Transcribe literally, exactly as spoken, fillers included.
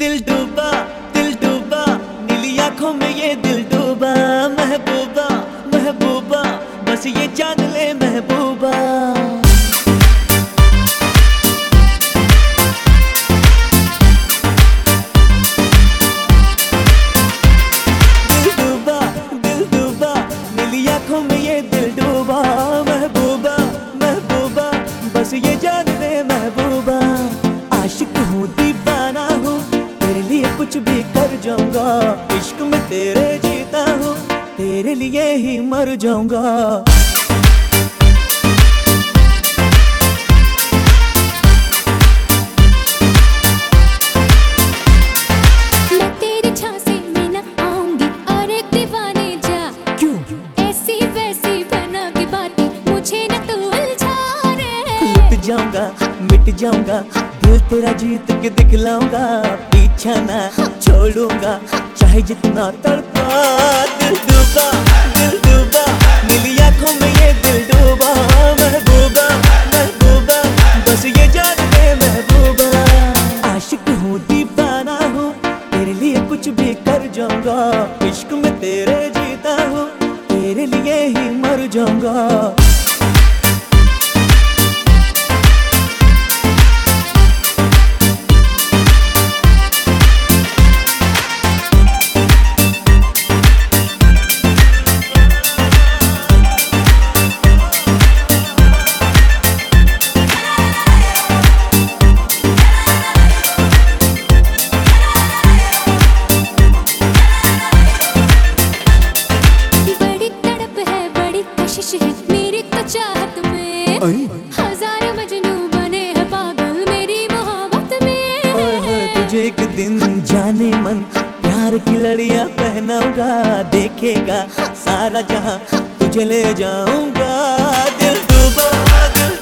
दिल डूबा दिल डूबा नीली आंखों में ये दिल डूबा। महबूबा महबूबा बस ये जान ले महबूबा। दिल डूबा दिल डूबा नीली आंखों में ये दिल डूबा। महबूबा महबूबा बस ये जान ले महबूबा। आशिक हूँ दीवाना हूँ तेरे लिए कुछ भी कर जाऊंगा। इश्क में तेरे जीता हूँ तेरे लिए ही मर जाऊंगा। मैं तेरी झांसी में न आऊंगी और एक दीवाने जा। क्यों ऐसी वैसी बना की बातें मुझे न तू उलझा रे। लुट जाऊंगा मिट जाऊंगा दिल तेरा जीत के दिखलाऊंगा। पीछा ना छोड़ूंगा चाहे जितना तड़पा। दिल डूबा दिल डूबा नीली आंखों में ये दिल डूबा। महबूबा महबूबा बस ये जान ले महबूबा। आशिक हूँ दीवाना हूँ तेरे लिए कुछ भी कर जाऊंगा। इश्क में तेरे जीता हूँ तेरे लिए ही मर जाऊंगा। मेरी तो चाहत में हजार मजनू बने हैं पागल मेरी मोहब्बत में। तुझे एक दिन जाने मन प्यार की लड़ियां पहनाऊंगा। देखेगा सारा जहां तुझे ले जाऊंगा। दिल डूबा दिल